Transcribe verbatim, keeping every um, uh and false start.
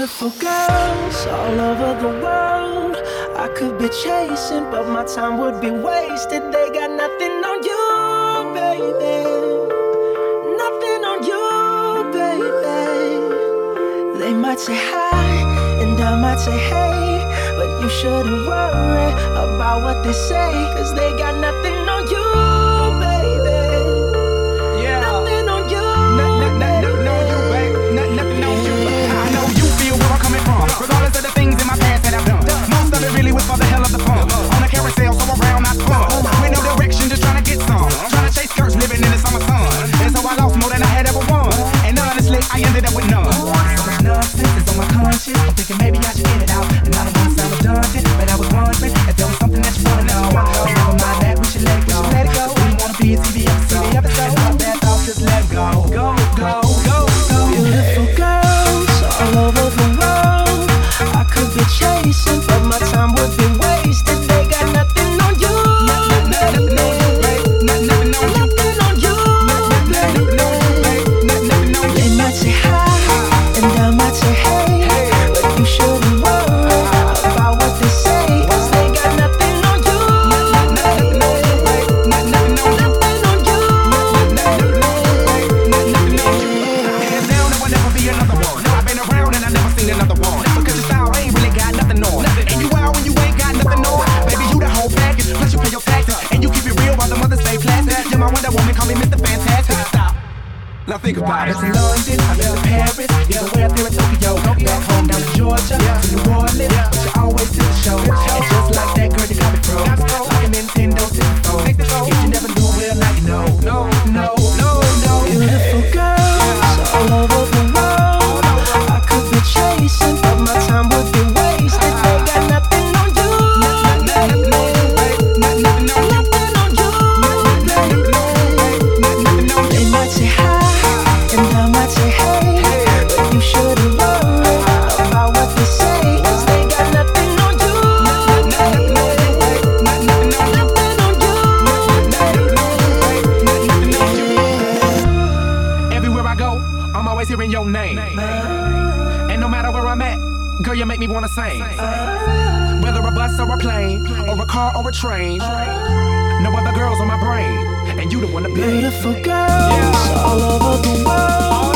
Beautiful girls all over the world I could be chasing, but my time would be wasted. They got nothing on you, baby. Nothing on you, baby. They might say hi, and I might say hey, but you shouldn't worry about what they say, cause they got nothing on you, baby. Yeah. Nothing on you, Nothing on you, babe. Nothing on you. I know you feel where I'm coming from, regardless of the things in my past that I've done. Most of it really was for the hell of the fun. On a carousel, so around I spun. With no direction, just trying to get some. Trying to chase skirts, living in the summer sun. And so I lost more than I had ever won. And honestly, I ended up with none. So much nonsense is on my conscience. I'm thinking maybe I should get it out. And I don't want to sound redundant, but I was wondering if there was something that you wanna know. But never mind that, we should let it go. Let it go. We don't wanna be a T V episode. And all bad thoughts, just let it go. Go, go, go, go. beautiful girls all over the world I could be chasing, but my time would be wasted. They got nothing on you, Nothing on you, babe. Nothing on you. nothing on you, Nothing on you, babe. Nothing on you. They might say hi, and I might say hey, but you shouldn't worry about what they say, cause they got nothing on you, Nothing on you, babe. Nothing on you. nothing on you, Nothing on you. Hands down, there will never be another one. No, I've been around and I never seen another one. Because your style ain't really got nothing on. And you out when you ain't got nothing on. Baby, you the whole package. Plus you pay your taxes. And you keep it real while the mothers stay plastic. You're my Wonder Woman, call me Mister Fantastic. Stop. Now think about it. I've been to London, I've been to Paris, yeah, way up there in Tokyo. Back home down to Georgia, to New Orleans, but you always to the show. And just like that girl, you got me pro. Like a Nintendo sixty-four. If you never knew, well now you know. No, no, no, no. Beautiful girls all over the world I could be chasing, but my time would be wasted. They got nothing on you, Nothing on you, babe. Nothing on you. nothing on you, Nothing on you, babe. Nothing on They you. might say hi, and I might say hey, but you shouldn't worry about what they say, cause they got nothing on you, Nothing on you, babe. Nothing on you. nothing on you. Nothing on you. Everywhere I go, I'm always hearing your name. And no matter where I'm at, girl, you make me wanna sing. Whether a bus or a plane, or a car or a train, no other girls on my brain, and you the one to blame. Beautiful girls all over the world